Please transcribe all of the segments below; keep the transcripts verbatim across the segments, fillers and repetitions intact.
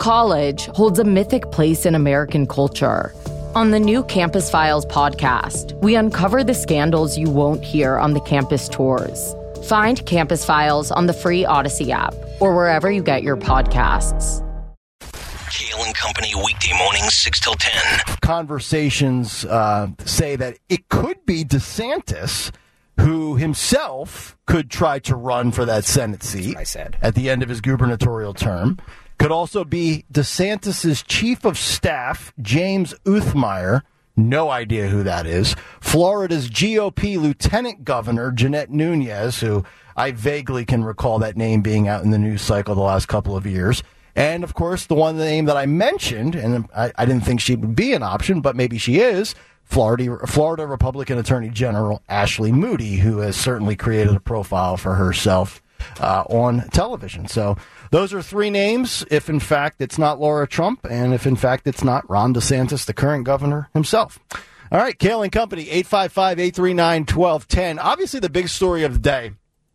college holds a mythic place in American culture. On the new Campus Files podcast, we uncover the scandals you won't hear on the campus tours. Find Campus Files on the free Odyssey app or wherever you get your podcasts. Kale and Company weekday mornings, six till ten. Conversations uh, say that it could be DeSantis who himself could try to run for that Senate seat I said. at the end of his gubernatorial term. Could also be DeSantis' chief of staff, James Uthmeyer. No idea who that is. Florida's G O P lieutenant governor, Jeanette Nunez, who I vaguely can recall that name being out in the news cycle the last couple of years. And, of course, the one name that I mentioned, and I, I didn't think she would be an option, but maybe she is, Florida, Florida Republican Attorney General Ashley Moody, who has certainly created a profile for herself uh, on television. So those are three names, if in fact it's not Laura Trump, and if in fact it's not Ron DeSantis, the current governor himself. All right, Kale and Company, eight five five, eight three nine, one two one zero. Obviously, the big story of the day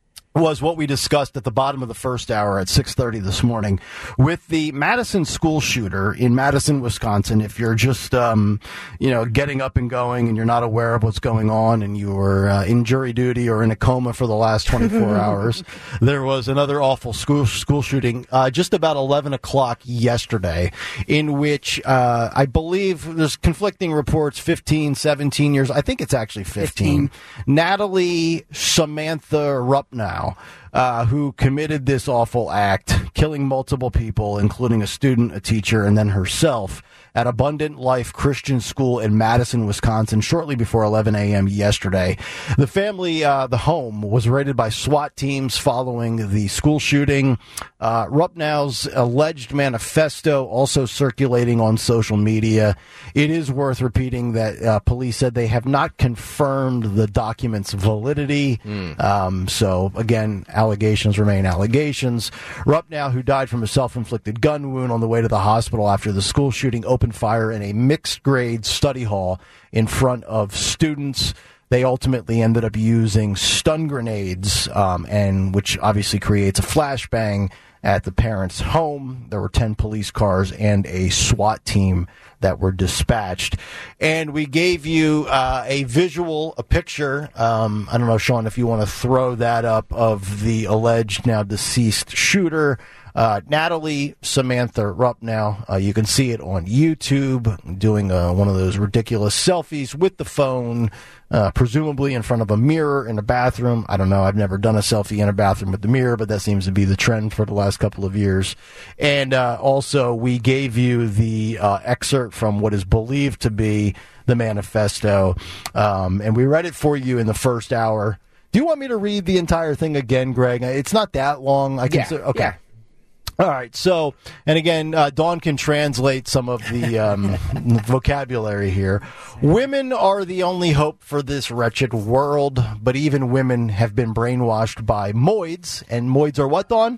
was what we discussed at the bottom of the first hour at six thirty this morning with the Madison school shooter in Madison, Wisconsin. If you're just, um, you know, getting up and going and you're not aware of what's going on and you were uh, in jury duty or in a coma for the last twenty-four hours, there was another awful school school shooting uh, just about eleven o'clock yesterday in which uh, I believe there's conflicting reports, fifteen, seventeen years. I think it's actually fifteen. fifteen. Natalie Samantha Rupnow, Uh, who committed this awful act, killing multiple people, including a student, a teacher, and then herself, at Abundant Life Christian School in Madison, Wisconsin, shortly before eleven a.m. yesterday. The family, uh, the home, was raided by SWAT teams following the school shooting. Uh, Rupnow's alleged manifesto also circulating on social media. It is worth repeating that uh, police said they have not confirmed the document's validity. Mm. Um, so, again, allegations remain allegations. Rupnow, who died from a self-inflicted gun wound on the way to the hospital after the school shooting, opened fire in a mixed-grade study hall in front of students. They ultimately ended up using stun grenades, um, and which obviously creates a flashbang at the parents' home. There were ten police cars and a SWAT team that were dispatched. And we gave you uh, a visual, a picture. Um, I don't know, Sean, if you want to throw that up, of the alleged now deceased shooter. Uh, Natalie Samantha Rupnow. Uh, you can see it on YouTube, doing uh, one of those ridiculous selfies with the phone, uh, presumably in front of a mirror in a bathroom. I don't know. I've never done a selfie in a bathroom with the mirror, but that seems to be the trend for the last couple of years. And uh, also, we gave you the uh, excerpt from what is believed to be the manifesto, um, and we read it for you in the first hour. Do you want me to read the entire thing again, Greg? It's not that long. I can yeah, say, okay. Yeah. All right, so, and again, uh, Dawn can translate some of the um, vocabulary here. Women are the only hope for this wretched world, but even women have been brainwashed by moids. And moids are what, Dawn?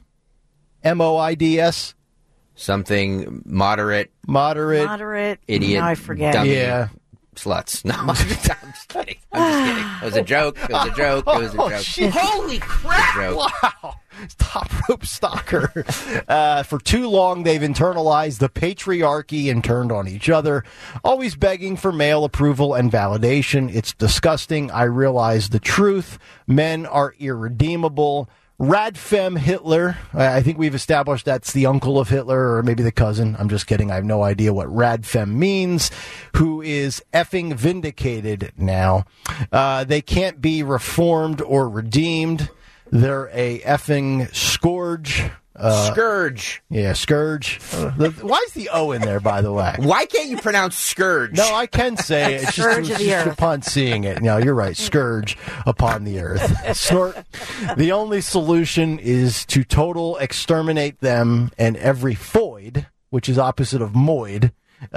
M O I D S? Something moderate. Moderate. Moderate. Idiot. No, I forget. Dummy. Yeah. Sluts. No, I'm just, I'm just kidding. I'm just kidding. It was a joke. It was a joke. It was a Oh, joke. shit. Holy crap! Wow. Top rope stalker. Uh, for too long, they've internalized the patriarchy and turned on each other, always begging for male approval and validation. It's disgusting. I realize the truth. Men are irredeemable. Radfem Hitler. I think we've established that's the uncle of Hitler, or maybe the cousin. I'm just kidding. I have no idea what Radfem means. Who is effing vindicated now. Uh, they can't be reformed or redeemed. They're a effing scourge. Uh, Scourge. Yeah, scourge. Uh, the, why is the O in there, by the way? Why can't you pronounce scourge? No, I can say it. It's just, Scourge it's of the just earth. upon seeing it. No, you're right. Scourge upon the earth. Snort. The only solution is to total exterminate them and every foid, which is opposite of moid,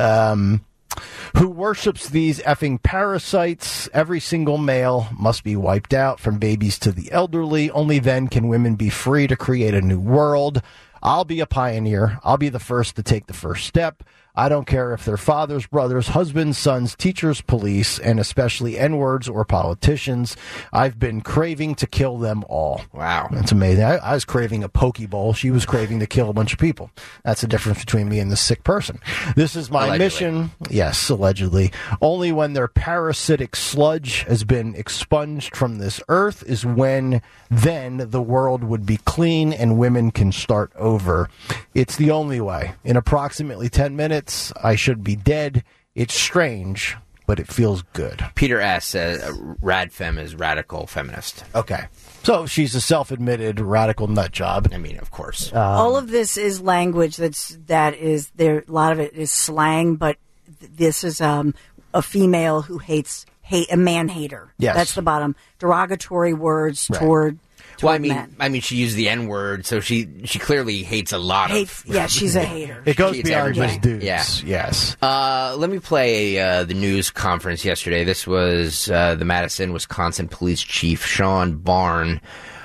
um, who worships these effing parasites. Every single male must be wiped out, from babies to the elderly. Only then can women be free to create a new world. I'll be a pioneer. I'll be the first to take the first step. I don't care if they're fathers, brothers, husbands, sons, teachers, police, and especially N-words or politicians. I've been craving to kill them all. Wow. That's amazing. I, I was craving a Pokeball. She was craving to kill a bunch of people. That's the difference between me and the sick person. This is my Allegedly. mission. Yes, allegedly. Only when their parasitic sludge has been expunged from this earth is when then the world would be clean and women can start over. It's the only way. In approximately ten minutes, I should be dead. It's strange, but it feels good. Peter S. says uh, Radfem is radical feminist. Okay. So she's a self-admitted radical nut job. I mean, of course. Um, All of this is language that's that is there. A lot of it is slang, but th- this is um, a female who hates hate a man hater. Yes. That's the bottom. Derogatory words Right. toward. Well, I toward mean, men. I mean, she used the N word, so she she clearly hates a lot Hate, of. yeah, she's a hater. It goes It's beyond everybody. just dudes. Yeah. Yes. Uh, let me play uh, the news conference yesterday. This was uh, the Madison, Wisconsin Police Chief Sean Barn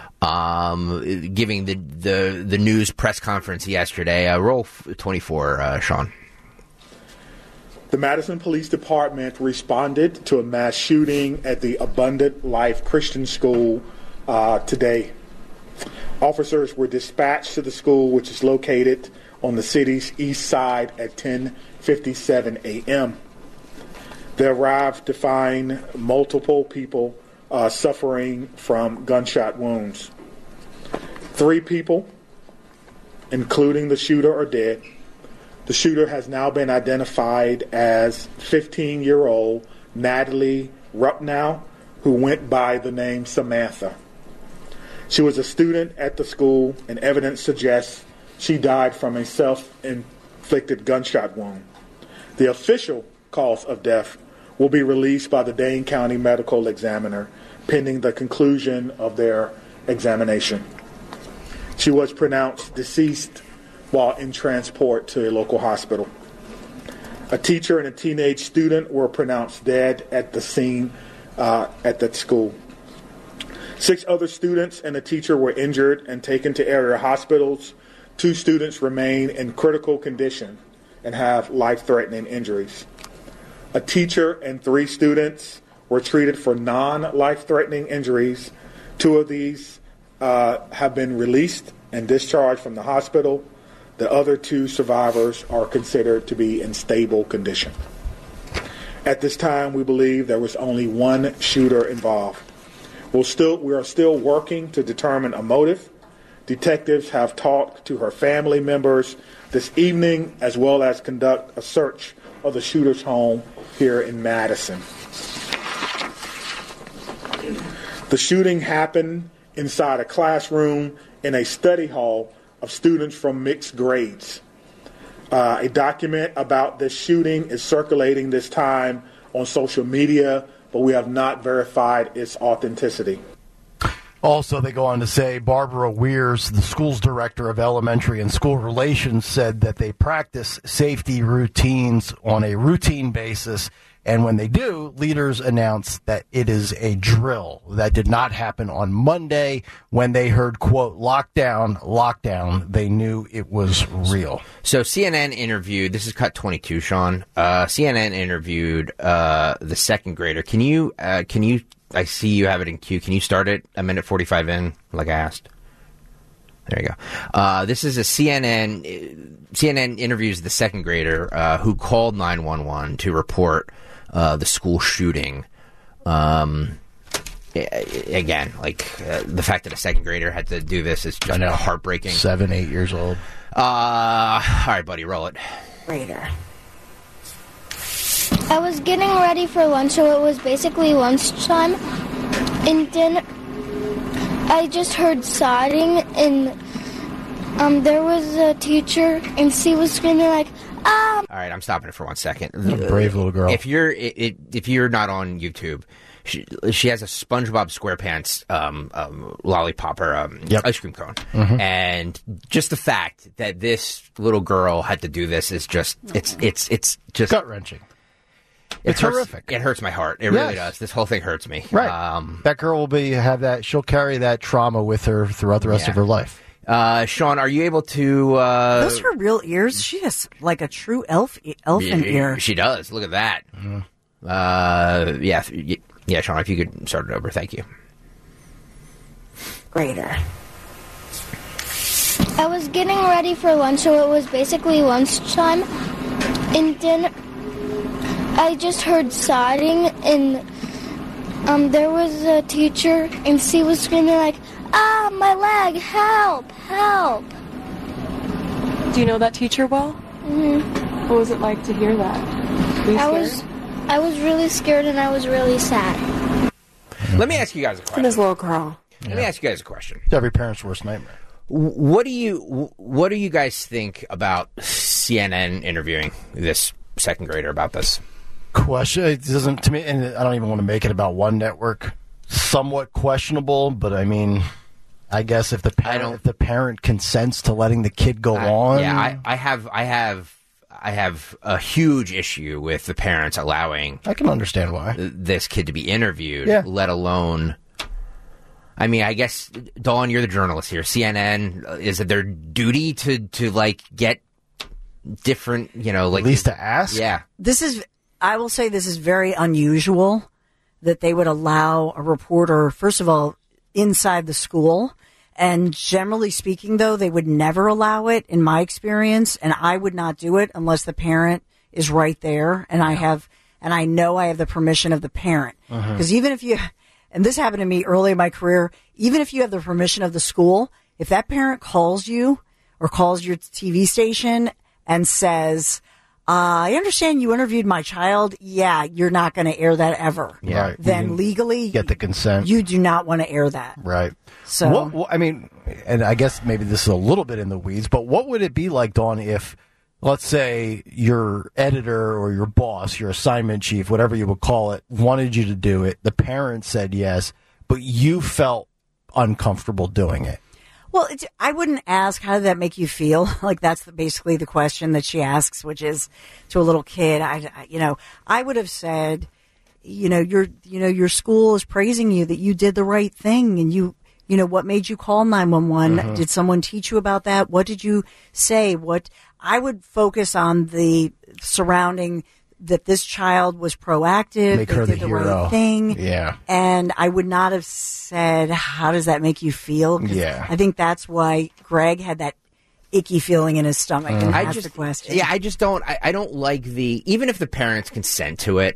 um, giving the, the the news press conference yesterday. Uh, roll twenty-four, uh, Sean. The Madison Police Department responded to a mass shooting at the Abundant Life Christian School uh, today. Officers were dispatched to the school, which is located on the city's east side at ten fifty-seven a.m. They arrived to find multiple people uh, suffering from gunshot wounds. Three people, including the shooter, are dead. The shooter has now been identified as fifteen-year-old Natalie Rupnow, who went by the name Samantha. She was a student at the school, and evidence suggests she died from a self-inflicted gunshot wound. The official cause of death will be released by the Dane County Medical Examiner pending the conclusion of their examination. She was pronounced deceased while in transport to a local hospital. A teacher and a teenage student were pronounced dead at the scene uh, at that school. Six other students and a teacher were injured and taken to area hospitals. Two students remain in critical condition and have life-threatening injuries. A teacher and three students were treated for non-life-threatening injuries. Two of these uh, have been released and discharged from the hospital. The other two survivors are considered to be in stable condition. At this time, we believe there was only one shooter involved. We'll still, we are still working to determine a motive. Detectives have talked to her family members this evening, as well as conduct a search of the shooter's home here in Madison. The shooting happened inside a classroom in a study hall of students from mixed grades. Uh, a document about this shooting is circulating this time on social media, but we have not verified its authenticity. Also, they go on to say Barbara Weirs, the school's director of elementary and school relations, said that they practice safety routines on a routine basis. And when they do, leaders announce that it is a drill. That did not happen on Monday. When they heard, quote, lockdown, lockdown, they knew it was real. So C N N interviewed, this is cut twenty-two, Sean. Uh, C N N interviewed uh, the second grader. Can you, uh, can you, I see you have it in queue. Can you start it a minute forty-five in, like I asked? There you go. Uh, this is a C N N, C N N interviews the second grader uh, who called nine one one to report uh, the school shooting. Um, again, like uh, the fact that a second grader had to do this is just heartbreaking. Seven, eight years old. Uh, all right, buddy, roll it. Raider. I was getting ready for lunch, so it was basically lunchtime, and then I just heard sodding, and um, there was a teacher, and she was screaming like, "Ah!" All right, I'm stopping it for one second. Brave little girl. If you're it, it, if you're not on YouTube, she, she has a SpongeBob SquarePants um, um, lollipop or um, Yep. ice cream cone, Mhm. and just the fact that this little girl had to do this is just it's it's it's just gut wrenching. It It's hurts, horrific. It hurts my heart. It really Yes. does. This whole thing hurts me. Right. Um, that girl will be have that. She'll carry that trauma with her throughout the rest Yeah. of her life. Uh, Sean, are you able to? Uh, Those are real ears. She has like a true elf elfin ear. She does. Look at that. Mm. Uh, yeah, yeah, Sean. If you could start it over, thank you. Greater. I was getting ready for lunch, so it was basically lunchtime, and then I just heard sobbing, and um, there was a teacher, and she was screaming like, "Ah, my leg! Help! Help!" Do you know that teacher well? Mm-hmm. What was it like to hear that? Were you I scared? was, I was really scared, and I was really sad. Let me ask you guys a question. This little girl. Let yeah. me ask you guys a question. It's every parent's worst nightmare. What do you What do you guys think about C N N interviewing this second grader about this? Question. It doesn't to me, and I don't even want to make it about one network. Somewhat questionable, but I mean, I guess if the parent, if the parent consents to letting the kid go I, on, yeah, I, I have, I have, I have a huge issue with the parents allowing. I can understand why this kid to be interviewed, yeah. let alone. I mean, I guess, Dawn, you're the journalist here. C N N, is it their duty to, to like, get different, you know, like... At least to ask? Yeah. This is, I will say this is very unusual that they would allow a reporter, first of all, inside the school. And generally speaking, though, they would never allow it, in my experience. And I would not do it unless the parent is right there. And I have, and I know I have the permission of the parent. Because uh-huh. even if you... And this happened to me early in my career. Even if you have the permission of the school, if that parent calls you or calls your T V station and says, uh, I understand you interviewed my child. Yeah, you're not going to air that ever. Yeah. Right. Then legally, get the consent. You do not want to air that. Right. So, what, what, I mean, and I guess maybe this is a little bit in the weeds, but what would it be like, Dawn, if, let's say, your editor or your boss, your assignment chief, whatever you would call it, wanted you to do it. The parent said yes, but you felt uncomfortable doing it. Well, it's, I wouldn't ask, how did that make you feel? Like, that's the, basically the question that she asks, which is to a little kid. I, I, you know, I would have said, you know, your, you know, your school is praising you that you did the right thing, and you, you know, what made you call nine one one? Mm-hmm. Did someone teach you about that? What did you say? What, I would focus on the surrounding that this child was proactive. Make her did the, the hero. Right thing. Yeah. And I would not have said, how does that make you feel? Yeah. I think that's why Greg had that icky feeling in his stomach and I asked just, the question. Yeah, I just don't, I, I don't like the, even if the parents consent to it,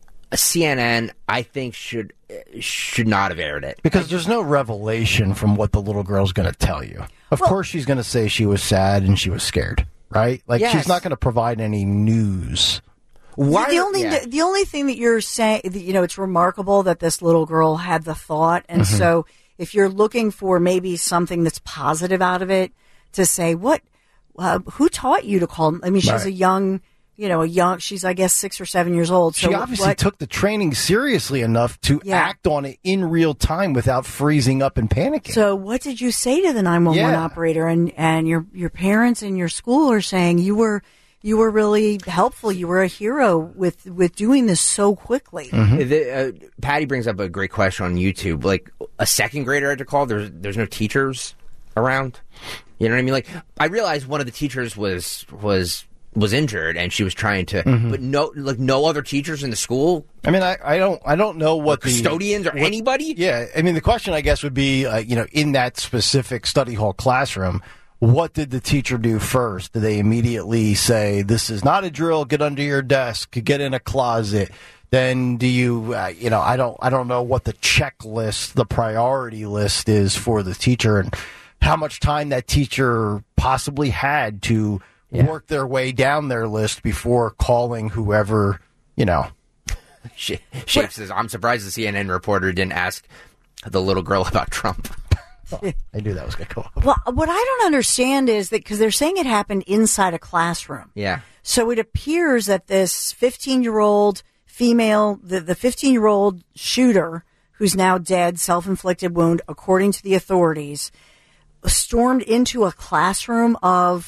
C N N, I think, should should not have aired it. Because there's no revelation from what the little girl's going to tell you. Of well, course she's going to say she was sad and she was scared, right? Like, yes. she's not going to provide any news. Why, the only yeah. the, the only thing that you're saying, you know, it's remarkable that this little girl had the thought, and mm-hmm. so if you're looking for maybe something that's positive out of it, to say what, uh, who taught you to call? I mean, she's right. a young. You know, a young, she's, I guess, six or seven years old. So she obviously what, took the training seriously enough to yeah. act on it in real time without freezing up and panicking. So what did you say to the nine one one yeah. operator? And, and your, your parents and your school are saying you were, you were really helpful. You were a hero with, with doing this so quickly. Mm-hmm. The, uh, Patty brings up a great question on YouTube. Like, a second grader had to call. There's, there's no teachers around. You know what I mean? Like, I realized one of the teachers was, was, was injured and she was trying to, mm-hmm. but no, like no other teachers in the school. I mean, I, I don't, I don't know what or custodians the, or what, anybody. Yeah, I mean, the question I guess would be, uh, you know, in that specific study hall classroom, what did the teacher do first? Did they immediately say, "This is not a drill. Get under your desk. Get in a closet"? Then do you, uh, you know, I don't, I don't know what the checklist, the priority list is for the teacher, and how much time that teacher possibly had to. Yeah. Work their way down their list before calling whoever, you know. Shape says, I'm surprised the C N N reporter didn't ask the little girl about Trump. Oh, I knew that was going to go up. Well, what I don't understand is that, because they're saying it happened inside a classroom. Yeah. So it appears that this fifteen-year-old female, the, the fifteen-year-old shooter, who's now dead, self-inflicted wound, according to the authorities, stormed into a classroom of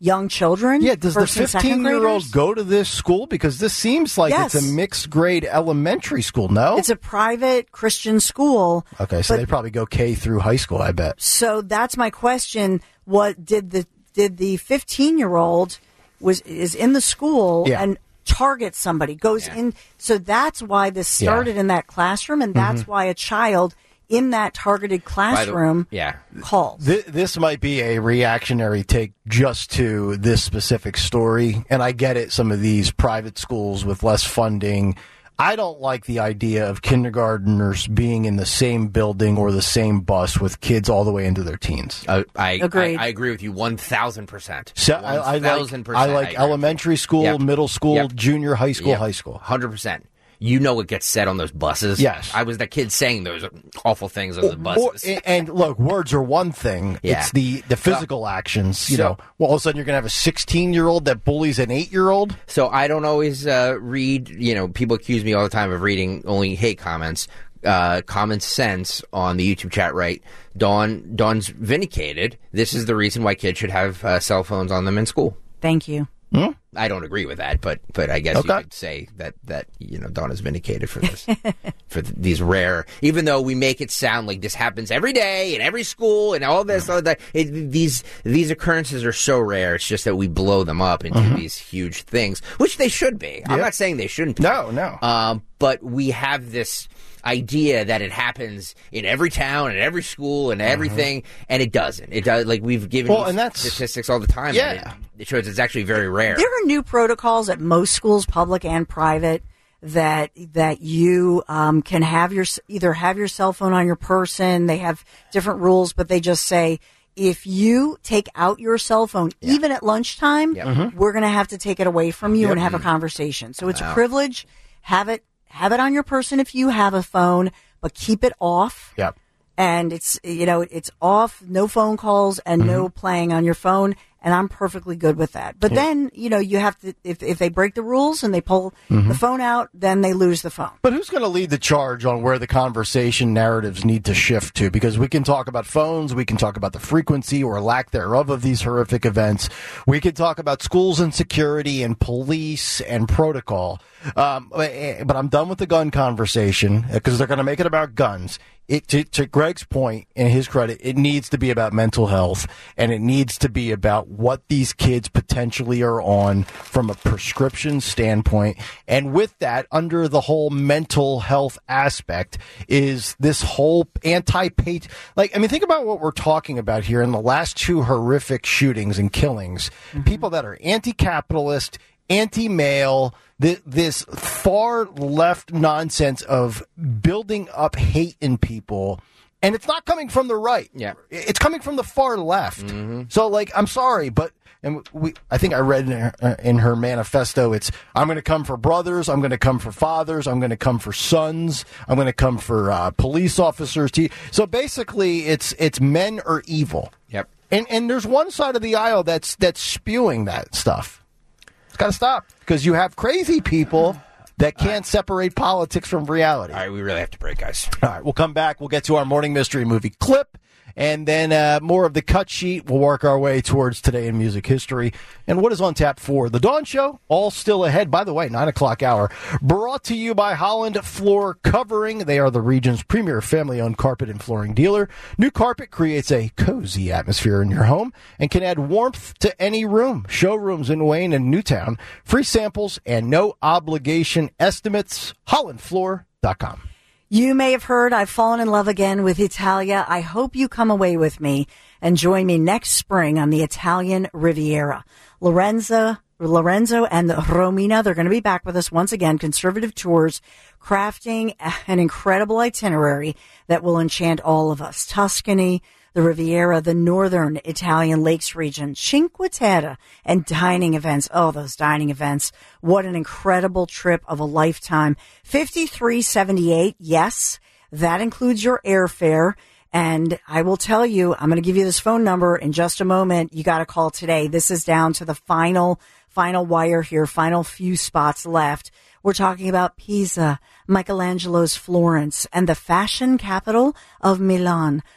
young children. Yeah, does the first and second fifteen-year-old graders. go to this school? Because this seems like Yes. it's a mixed grade elementary school, no? It's a private Christian school. Okay, so but- they probably go K through high school, I bet. So that's my question. What did the did the fifteen year old was is in the school Yeah. and targets somebody, goes Yeah. in, so that's why this started in that classroom, and that's Mm-hmm. why a child in that targeted By the- classroom yeah. calls. Th- this might be a reactionary take just to this specific story, and I get it, some of these private schools with less funding. I don't like the idea of kindergartners being in the same building or the same bus with kids all the way into their teens. Uh, I, Agreed. I I agree with you one thousand percent. So I, I like, thousand I like elementary school, Yep. middle school, Yep. junior high school, Yep. high school. Hundred percent. You know what gets said on those buses. Yes. I was that kid saying those awful things on the Or, buses. and, and look, words are one thing. Yeah. It's the, the physical actions. You so- know, well, all of a sudden you're going to have a sixteen-year-old that bullies an eight-year-old. So I don't always uh, read, you know, people accuse me all the time of reading only hate comments. Uh, common sense on the YouTube chat, right? Dawn, Dawn's vindicated. This is the reason why kids should have uh, cell phones on them in school. Thank you. I don't agree with that, but but I guess Okay. you could say that that you know Dawn is vindicated for this for th- these rare. Even though we make it sound like this happens every day in every school and all this, all that. It, these these occurrences are so rare. It's just that we blow them up into these huge things, which they should be. I'm Yep. not saying they shouldn't. Be. No, no. Um, but we have this idea that it happens in every town and every school and everything, and it doesn't. It does. Like we've given Well, you and that's- statistics all the time. Yeah. and it, it shows it's actually very rare. There are new protocols at most schools, public and private, that that you um, can have your either have your cell phone on your person. They have different rules, but they just say if you take out your cell phone, even at lunchtime, Yep. we're going to have to take it away from you and have a conversation. So it's a privilege. Have it have it on your person if you have a phone, but keep it off. Yep. And it's, you know, it's off, no phone calls and no playing on your phone. And I'm perfectly good with that. But then, you know, you have to, if, if they break the rules and they pull the phone out, then they lose the phone. But who's going to lead the charge on where the conversation narratives need to shift to? Because we can talk about phones, we can talk about the frequency or lack thereof of these horrific events. We can talk about schools and security and police and protocol. Um, but I'm done with the gun conversation because they're going to make it about guns. It, to, to Greg's point, and his credit, it needs to be about mental health, and it needs to be about what these kids potentially are on from a prescription standpoint. And with that, under the whole mental health aspect, is this whole anti-patri- like, I mean, think about what we're talking about here in the last two horrific shootings and killings. People that are anti-capitalist, anti-male, th- this far left nonsense of building up hate in people. And it's not coming from the right. Yeah. It's coming from the far left. So, like, I'm sorry, but and we, I think I read in her, uh, in her manifesto, it's, I'm going to come for brothers, I'm going to come for fathers, I'm going to come for sons, I'm going to come for uh, police officers. Te- so basically, it's it's men are evil. Yep. And and there's one side of the aisle that's that's spewing that stuff. It's got to stop because you have crazy people that can't separate politics from reality. All right, we really have to break, guys. All right, we'll come back. We'll get to our morning mystery movie clip, and then uh, more of the cut sheet. We'll work our way towards today in music history and what is on tap for The Dawn Show. All still ahead. By the way, nine o'clock hour. Brought to you by Holland Floor Covering. They are the region's premier family-owned carpet and flooring dealer. New carpet creates a cozy atmosphere in your home and can add warmth to any room. Showrooms in Wayne and Newtown. Free samples and no obligation estimates. holland floor dot com. You may have heard I've fallen in love again with Italia. I hope you come away with me and join me next spring on the Italian Riviera. Lorenzo, Lorenzo and the Romina, they're going to be back with us once again. Conservative Tours, crafting an incredible itinerary that will enchant all of us. Tuscany, the Riviera, the northern Italian lakes region, Cinque Terre, and dining events. Oh, those dining events. What an incredible trip of a lifetime. fifty-three seventy-eight. Yes, that includes your airfare. And I will tell you, I'm going to give you this phone number in just a moment. You got to call today. This is down to the final, final wire here, final few spots left. We're talking about Pisa, Michelangelo's Florence, and the fashion capital of Milan.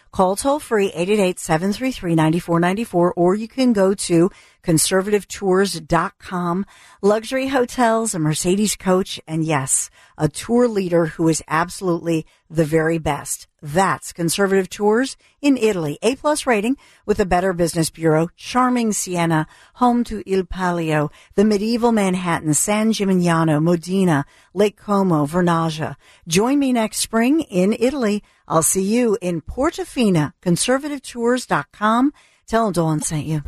Call toll-free eight eight eight, seven three three, nine four nine four, or you can go to conservative tours dot com. Luxury hotels, a Mercedes coach, and yes, a tour leader who is absolutely the very best. That's Conservative Tours in Italy. A-plus rating with a Better Business Bureau. Charming Siena, home to Il Palio, the medieval Manhattan, San Gimignano, Modena, Lake Como, Vernazza. Join me next spring in Italy. I'll see you in Portofino. conservative tours dot com. Tell them Dawn sent you.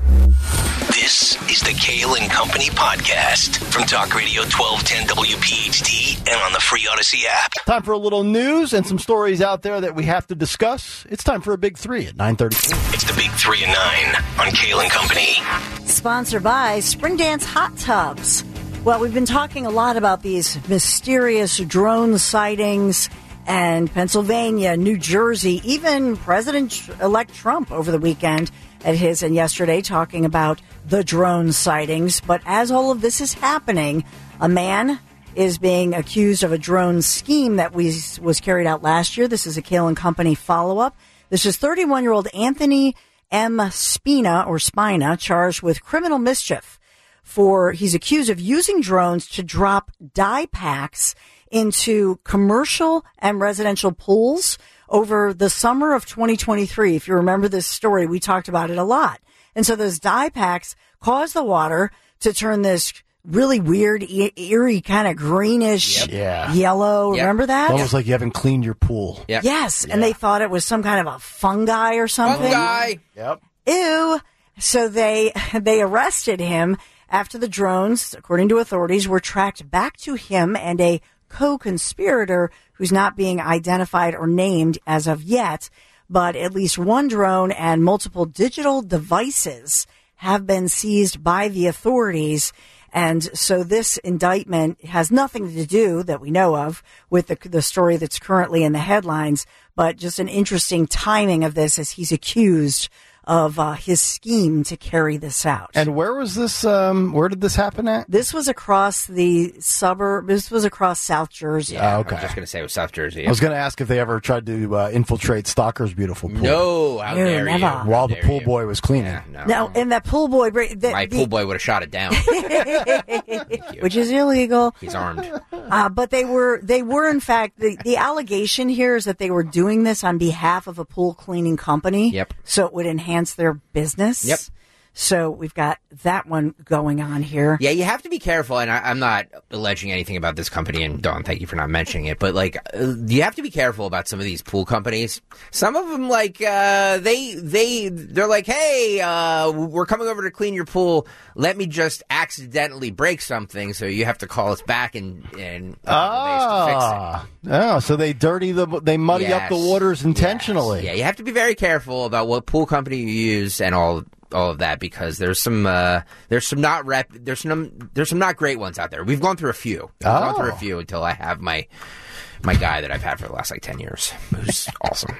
This is the Kale and Company podcast from Talk Radio twelve ten W P H T and on the free Odyssey app. Time for a little news and some stories out there that we have to discuss. It's time for a Big Three at nine thirty-four. It's the Big Three and Nine on Kale and Company. Sponsored by Spring Dance Hot Tubs. Well, we've been talking a lot about these mysterious drone sightings and Pennsylvania, New Jersey, even President-elect Trump over the weekend at his and yesterday talking about the drone sightings. But as all of this is happening, a man is being accused of a drone scheme that was, was carried out last year. This is a Kale and Company follow-up. This is thirty-one-year-old Anthony M. Spina, or Spina, charged with criminal mischief. For he's accused of using drones to drop dye packs into commercial and residential pools over the summer of twenty twenty-three. If you remember this story, we talked about it a lot. And so those dye packs cause the water to turn this really weird, e- eerie, kind of greenish Yep. Yeah. yellow. Yep. Remember that? Almost like you haven't cleaned your pool. Yep. Yes. And they thought it was some kind of a fungi or something. Fungi. Yep. Ew. So they they arrested him after the drones, according to authorities, were tracked back to him and a co-conspirator who's not being identified or named as of yet. But at least one drone and multiple digital devices have been seized by the authorities. And so this indictment has nothing to do, that we know of, with the, the story that's currently in the headlines, but just an interesting timing of this as he's accused of uh, his scheme to carry this out. And where was this, um, where did this happen at? This was across the suburb, this was across South Jersey. Yeah, Oh, okay. I was just going to say it was South Jersey. I was going to ask if they ever tried to uh, infiltrate Stalker's beautiful pool. No, how No, dare never. you? While the Dare pool you. boy was cleaning. Yeah, no. Now, and that pool boy, the, My the- pool boy would have shot it down. which is illegal. He's armed. Uh, but they were, they were in fact, the, the allegation here is that they were doing this on behalf of a pool cleaning company. Yep. So it would enhance their business. Yep. So we've got that one going on here. Yeah, you have to be careful, and I, I'm not alleging anything about this company, and Dawn, thank you for not mentioning it, but, like, uh, you have to be careful about some of these pool companies. Some of them, like, uh, they, they, they're like, hey, uh, we're coming over to clean your pool. Let me just accidentally break something, so you have to call us back and, and uh, to fix it. Ah, oh, so they dirty the, they muddy up the Yes. waters intentionally. Yes. Yeah, you have to be very careful about what pool company you use and all all of that, because there's some uh, there's some not rep there's some there's some not great ones out there. We've gone through a few. We've Oh. gone through a few until I have my my guy that I've had for the last like ten years, who's awesome.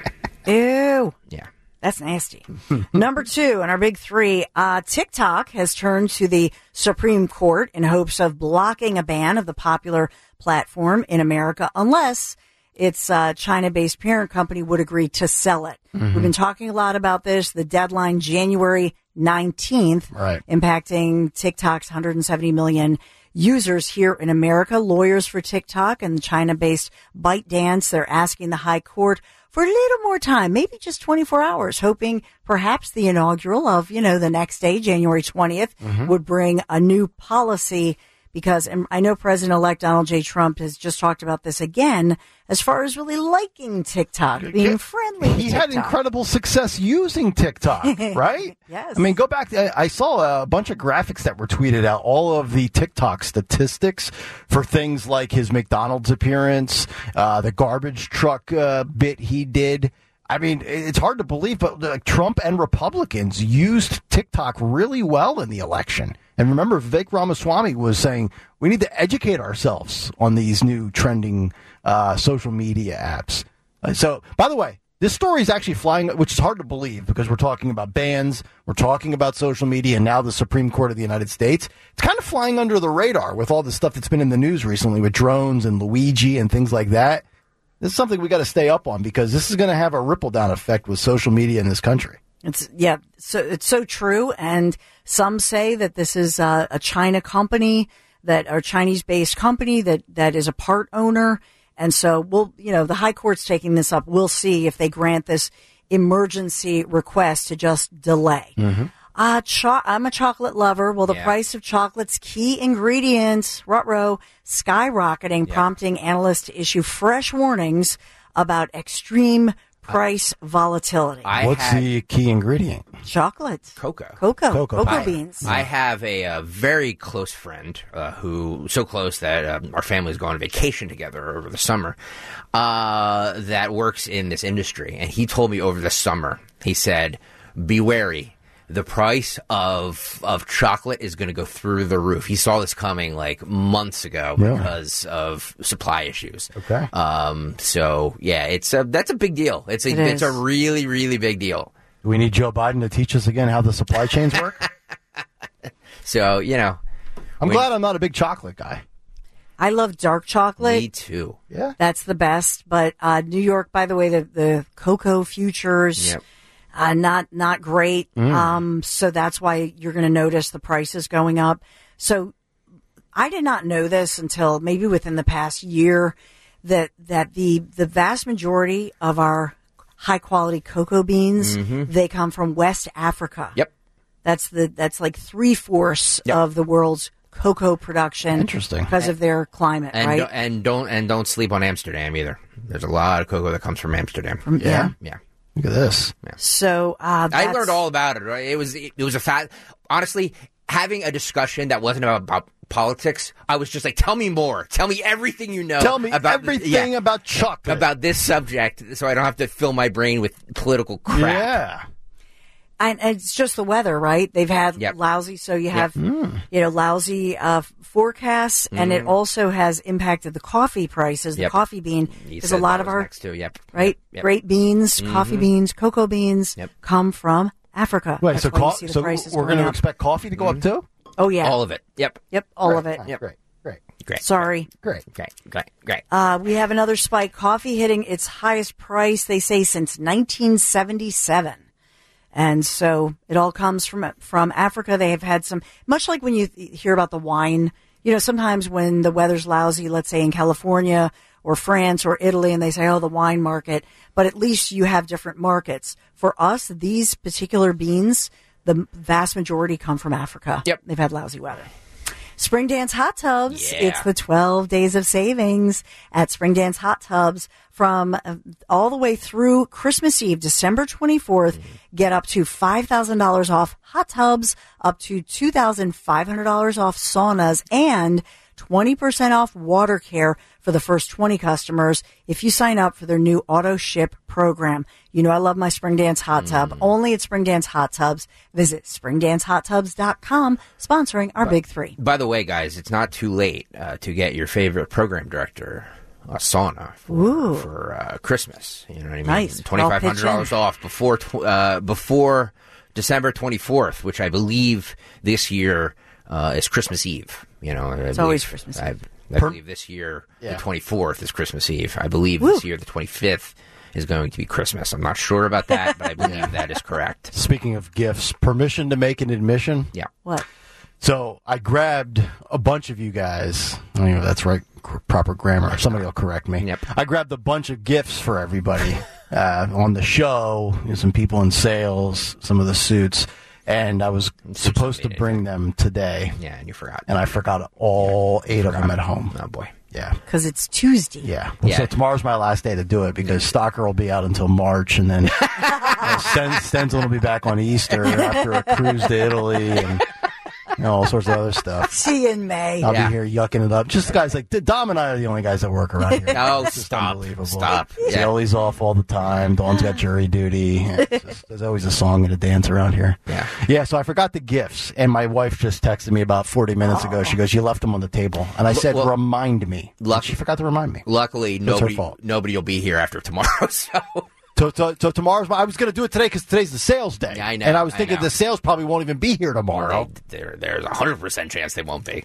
Ew. Yeah. That's nasty. Number two in our big three, uh, TikTok has turned to the Supreme Court in hopes of blocking a ban of the popular platform in America unless its uh, China-based parent company would agree to sell it. Mm-hmm. We've been talking a lot about this. The deadline, January nineteenth, Right. impacting TikTok's one hundred seventy million users here in America. Lawyers for TikTok and the China-based ByteDance, they're asking the High Court for a little more time, maybe just twenty-four hours, hoping perhaps the inaugural of, you know, the next day, January twentieth, Mm-hmm. would bring a new policy. Because and I know President-elect Donald J. Trump has just talked about this again, as far as really liking TikTok, being friendly to He had TikTok. incredible success using TikTok, right? Yes. I mean, go back. I I saw a bunch of graphics that were tweeted out, all of the TikTok statistics for things like his McDonald's appearance, uh, the garbage truck uh, bit he did. I mean, it's hard to believe, but uh, Trump and Republicans used TikTok really well in the election. And remember, Vivek Ramaswamy was saying we need to educate ourselves on these new trending uh, social media apps. Uh, so, by the way, this story is actually flying, which is hard to believe because we're talking about bans, we're talking about social media, and now the Supreme Court of the United States. It's kind of flying under the radar with all the stuff that's been in the news recently with drones and Luigi and things like that. This is something we got to stay up on because this is going to have a ripple down effect with social media in this country. It's yeah, so it's so true. And some say that this is uh, a China company that or Chinese based company that, that is a part owner. And so we'll, you know, the high court's taking this up. We'll see if they grant this emergency request to just delay. Mm-hmm. Uh, cho- I'm a chocolate lover. Well, the Yeah. price of chocolate's key ingredients, ruh-roh, skyrocketing, Yeah. prompting analysts to issue fresh warnings about extreme price volatility. I What's had the key ingredient? Chocolate. cocoa. Cocoa. Cocoa Cocoa, powder. beans. I have a, uh very close friend uh, who, so close that um, our family's gone on vacation together over the summer, uh, that works in this industry. And he told me over the summer, he said, be wary. The price of of chocolate is going to go through the roof. He saw this coming like months ago Really? because of supply issues. Okay. Um. So yeah, it's a that's a big deal. It's a It it's a is. really really big deal. Do we need Joe Biden to teach us again how the supply chains work? So you know, I'm We- glad I'm not a big chocolate guy. I love dark chocolate. me too. Yeah. That's the best. But uh, New York, by the way, the, the cocoa futures, Yep. uh, not not great. Mm. Um, so that's why you're going to notice the prices going up. So I did not know this until maybe within the past year that that the the vast majority of our high quality cocoa beans they come from West Africa. Mm-hmm. Yep. That's the that's like three fourths Yep. of the world's cocoa production. Interesting. Because of their climate, And right? don't, and don't and don't sleep on Amsterdam either. There's a lot of cocoa that comes from Amsterdam. yeah. Yeah. Look at this. So uh, I that's- learned all about it. Right? It was it was a fact. Honestly, having a discussion that wasn't about, about politics, I was just like, tell me more. Tell me everything you know. Tell me about everything yeah, about chocolate. about this subject, so I don't have to fill my brain with political crap. Yeah. And it's just the weather, right? They've had Yep. lousy, so you have, you know, lousy uh, forecasts, and it also has impacted the coffee prices, the Yep. coffee bean. You Because a said lot that of was our, next too. Yep. right, Yep. great beans, coffee beans, cocoa beans Yep. come from Africa. Wait, That's so, why you co- see the so prices we're going going to up. expect coffee to go up too? Oh, yeah. All of it. Yep. Yep, all of it. Ah, Yep. Great, great, Great. Sorry. great. Great. Great. Great. Uh, we have another spike. Coffee hitting its highest price, they say, since nineteen seventy-seven. And so it all comes from from Africa. They have had some, much like when you hear about the wine, you know, sometimes when the weather's lousy, let's say in California or France or Italy, and they say, oh, the wine market, but at least you have different markets. For us, these particular beans, the vast majority come from Africa. Yep. They've had lousy weather. Spring Dance Hot Tubs. Yeah. It's the twelve days of savings at Spring Dance Hot Tubs from uh, all the way through Christmas Eve, December twenty-fourth. Get up to five thousand dollars off hot tubs, up to two thousand five hundred dollars off saunas, and twenty percent off water care for the first twenty customers if you sign up for their new auto ship program. You know I love my Spring Dance Hot Tub. Only at Spring Dance Hot Tubs. Visit spring dance hot tubs dot com, sponsoring our big three. By the way, guys, it's not too late uh, to get your favorite program director a sauna for, for uh, Christmas. You know what I mean? Nice. Twenty five hundred dollars I'll pitch off before tw- uh, before December twenty fourth, which I believe this year uh, is Christmas Eve. You know, it's always Christmas I, Eve. I believe this year Yeah. the twenty fourth is Christmas Eve. I believe this year the twenty fifth is going to be Christmas. I'm not sure about that, but I believe that is correct. Speaking of gifts, permission to make an admission. Yeah. What? So I grabbed a bunch of you guys. I don't know if that's right, cr- proper grammar. Somebody will correct me. Yep. I grabbed a bunch of gifts for everybody uh, on the show. You know, some people in sales, some of the suits, and I was supposed to made it. bring them today, Yeah, and you forgot. and I forgot all eight of them at home. Oh boy. Yeah. Because it's Tuesday. Yeah. Yeah. So tomorrow's my last day to do it because Stalker will be out until March, and then uh, Sten- Stenson will be back on Easter after a cruise to Italy and you know, all sorts of other stuff. See you in May. I'll Yeah. be here yucking it up. Just guys like Dom and I are the only guys that work around here. Oh, It's just stop. unbelievable. Stop. Yeah. Joey's off all the time. Dawn's got jury duty. It's just- there's always a song and a dance around here. Yeah. Yeah, so I forgot the gifts, and my wife just texted me about forty minutes ago. She goes, "You left them on the table," and I said, well, "Remind me." And luck- she forgot to remind me. Luckily, her nobody fault. nobody will be here after tomorrow. So So, so, so tomorrow's my, I was going to do it today because today's the sales day. Yeah, I know, And I was I thinking know. the sales probably won't even be here tomorrow. they, there, there's a hundred percent chance they won't be.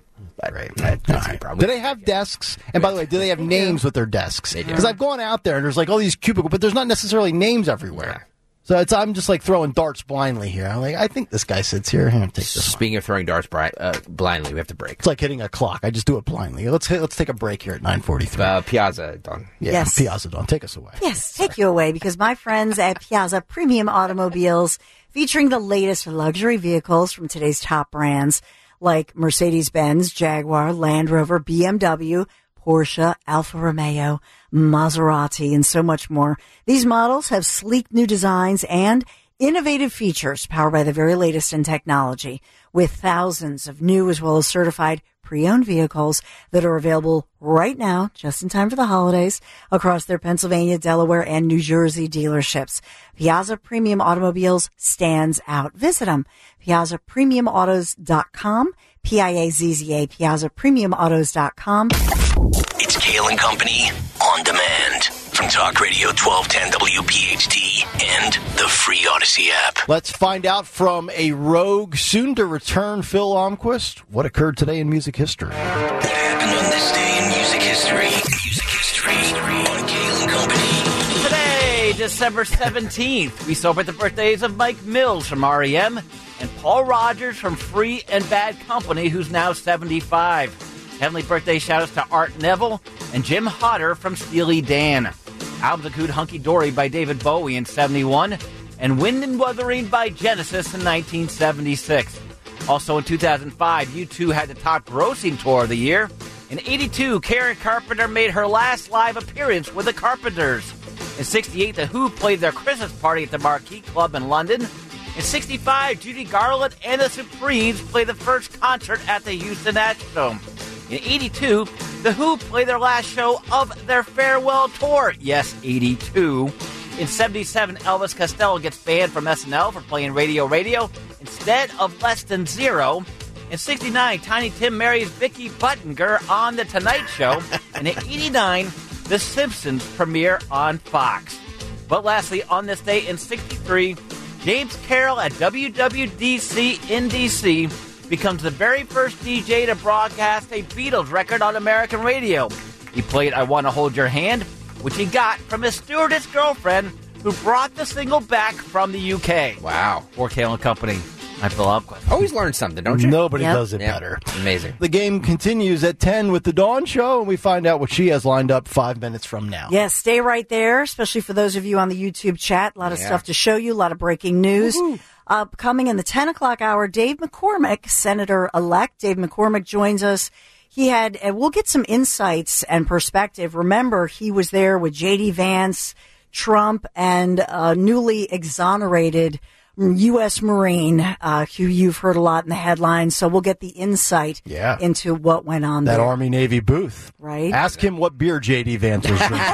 Great. That, that's All the right. problem. Do they have desks? And by the way, do they have names with their desks? They do. Because I've gone out there and there's like all these cubicles, but there's not necessarily names everywhere. Yeah. So it's I'm just like throwing darts blindly here. I'm like, I think this guy sits here. I'm gonna take this one. Speaking of throwing darts bri- uh, blindly, we have to break. It's like hitting a clock. I just do it blindly. Let's hit, let's take a break here at nine forty-three. Uh, Piazza, Don. Yeah, Yes. Piazza Dawn, take us away. Yes, take you away because my friends at Piazza Premium Automobiles, featuring the latest luxury vehicles from today's top brands like Mercedes-Benz, Jaguar, Land Rover, B M W, Porsche, Alfa Romeo, Maserati, and so much more. These models have sleek new designs and innovative features powered by the very latest in technology, with thousands of new as well as certified pre-owned vehicles that are available right now, just in time for the holidays, across their Pennsylvania, Delaware, and New Jersey dealerships. Piazza Premium Automobiles stands out. Visit them. Piazza Premium Autos dot com, P I A Z Z A, Piazza Premium Autos dot com. It's Kale and Company on demand from Talk Radio twelve ten W P H T and the free Odyssey app. Let's find out from a rogue, soon-to-return Phil Almquist what occurred today in music history. What happened on this day in music history? Music history on Kale and Company. Today, December seventeenth, we celebrate the birthdays of Mike Mills from R E M and Paul Rogers from Free and Bad Company, who's now seventy-five. Heavenly birthday shout-outs to Art Neville and Jim Hodder from Steely Dan. Albums include Hunky Dory by David Bowie in seventy-one and Wind and Wuthering by Genesis in nineteen seventy-six. Also in two thousand five, U two had the top grossing tour of the year. In eighty-two, Karen Carpenter made her last live appearance with the Carpenters. In sixty-eight, The Who played their Christmas party at the Marquee Club in London. In sixty-five, Judy Garland and the Supremes played the first concert at the Houston Astrodome. In eighty-two, The Who played their last show of their farewell tour. Yes, eighty-two. In seventy-seven, Elvis Costello gets banned from S N L for playing Radio Radio instead of Less Than Zero. In sixty-nine, Tiny Tim marries Vicky Buttinger on The Tonight Show. And in eighty-nine, The Simpsons premiere on Fox. But lastly, on this day in sixty-three, James Carroll at W W D C in D C becomes the very first D J to broadcast a Beatles record on American radio. He played I Want to Hold Your Hand, which he got from his stewardess girlfriend who brought the single back from the U K. Wow. For Kale and Company, I'm Phil Almquist. Always learn something, don't you? Nobody Yep. does it Yeah. better. Amazing. The game continues at ten with the Dawn Show, and we find out what she has lined up five minutes from now. Yes, stay right there, especially for those of you on the YouTube chat. A lot of Yeah. stuff to show you, a lot of breaking news. Uh, coming in the ten o'clock hour, Dave McCormick, Senator-elect Dave McCormick joins us. He had, and we'll get some insights and perspective. Remember, he was there with J D Vance, Trump, and uh, newly exonerated U S Marine, uh, who you've heard a lot in the headlines. So we'll get the insight Yeah. into what went on That there. Army-Navy booth. Right. Ask him what beer J D Vance was drinking.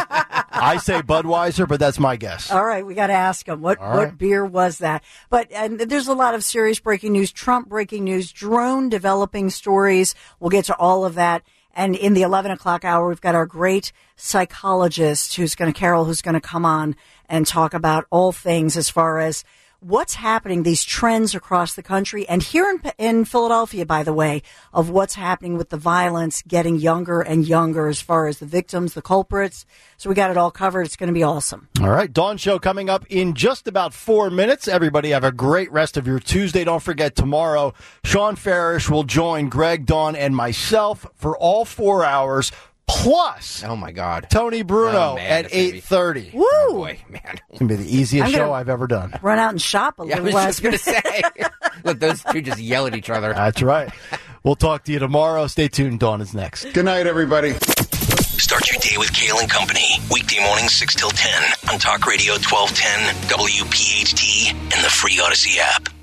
I say Budweiser, but that's my guess. All right, we got to ask him what All what right. beer was that. But and there's a lot of serious breaking news, Trump breaking news, drone developing stories. We'll get to all of that. And in the eleven o'clock hour, we've got our great psychologist, who's going to Carol, who's going to come on and talk about all things as far as what's happening, these trends across the country, and here in, in Philadelphia, by the way, of what's happening with the violence getting younger and younger as far as the victims, the culprits. So we got it all covered. It's going to be awesome. All right, Dawn Show coming up in just about four minutes. Everybody have a great rest of your Tuesday. Don't forget, tomorrow, Sean Farish will join Greg, Dawn, and myself for all four hours, plus Oh, my God. Tony Bruno Oh, man, at that's gonna be- eight thirty. Woo! Oh, boy, man. It's going to be the easiest I'm gonna- show I've ever done. Run out and shop a Yeah, I little was less. just going to say. Let those two just yell at each other. That's right. We'll talk to you tomorrow. Stay tuned. Dawn is next. Good night, everybody. Start your day with Kale and Company. Weekday mornings six till ten on Talk Radio twelve ten, W P H T, and the free Odyssey app.